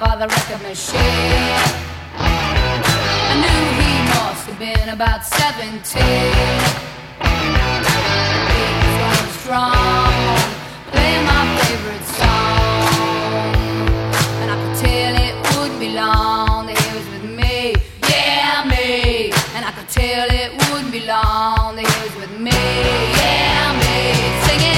by the record machine. I knew he must have been about 17. He was going strong, playing my favorite song, and I could tell it wouldn't be long that he was with me, yeah, me. And I could tell it wouldn't be long that he was with me, yeah, me, singing.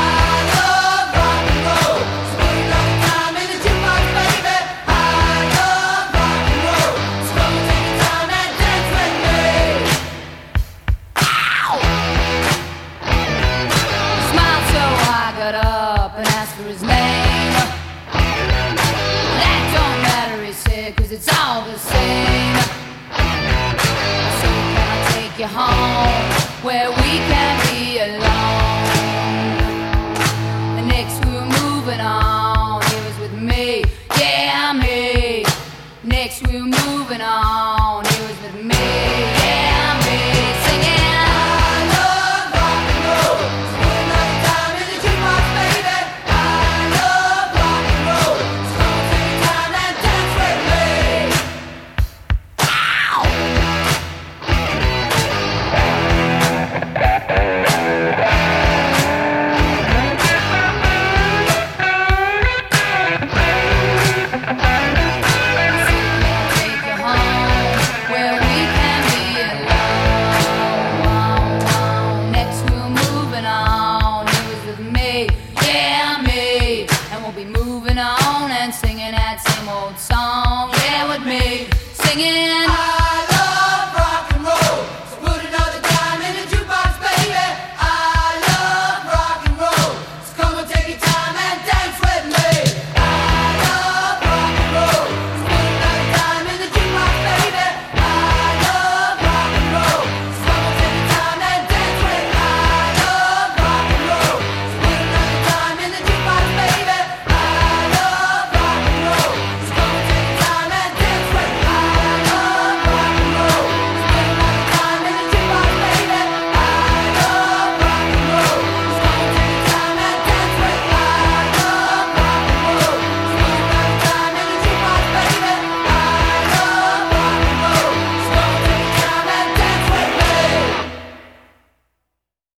It's all the same. So can I take you home where we can be alone? And next we were moving on. He was with me, yeah, me. Next we were moving on. He was with me, yeah, me. Singing. Moving on and singing that same old song, yeah, with me, singing.